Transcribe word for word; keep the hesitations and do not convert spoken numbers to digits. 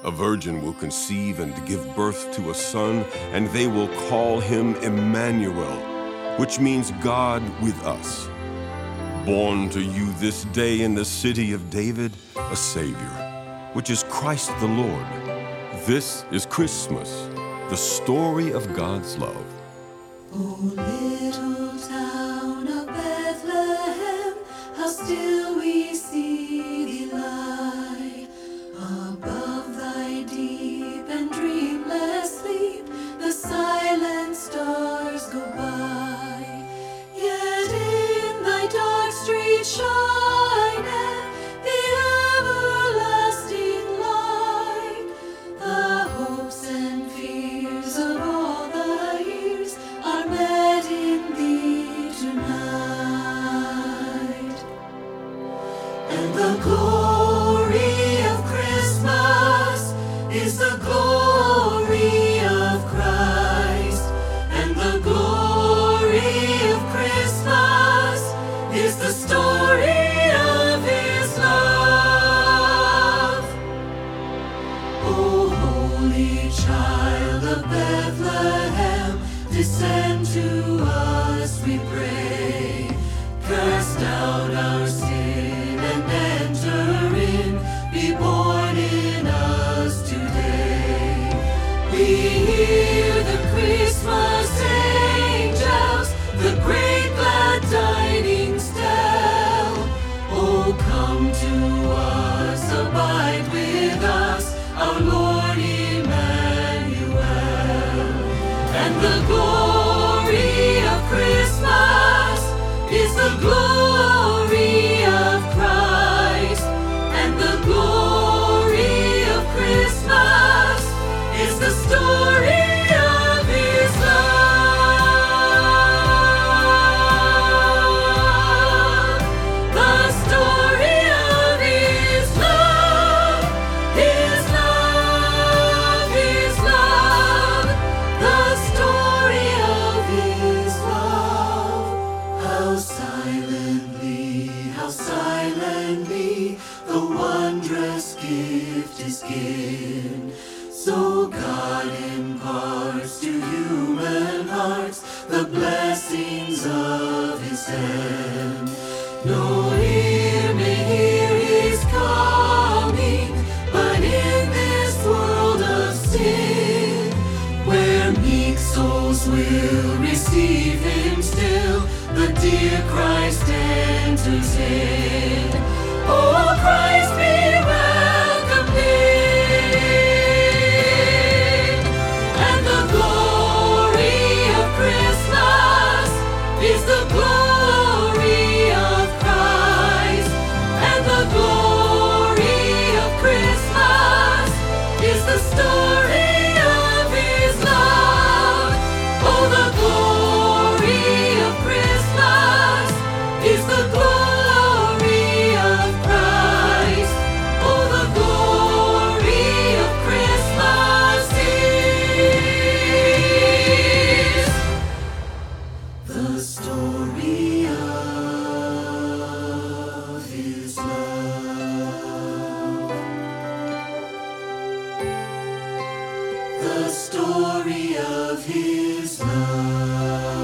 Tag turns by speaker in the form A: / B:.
A: A virgin will conceive and give birth to a son, and they will call him Emmanuel, which means God with us. Born to you this day in the city of David, a Savior, which is Christ the Lord. This is Christmas, the story of God's love.
B: O little town of Bethlehem, how still we see thee lie. Above thy deep and dreamless sleep, the silent stars go by. Yet in thy dark street shineth the everlasting light. The hopes and fears of all the years are met in thee tonight. And the glory of Christmas is the glory of Christ. And the glory of Christmas is the story of his love. O holy child of Bethlehem, descend to us, we pray. Cast out our sin and enter in. Be born in us today. We hear the Christmas angels, the great glad tidings tell. Oh, come to us, abide with us, our Lord Emmanuel. And the glory of Christmas is the glory of Christ. And the glory of Christmas is the story of his love. The story of his love, his love, his love. The story of his love. How silently, how silently the wondrous gift is given. So God imparts to human hearts the blessings of his hand. No ear may hear his coming, but in this world of sin, where meek souls will receive him still, the dear Christ enters in. Oh, Christ be welcomed in. And the glory of Christmas is the glory of Christ. And the glory of Christmas is the story of his love. Oh, the glory of Christmas is the glory of Christ. Oh, the glory of Christmas is the story of his love. The story of his love.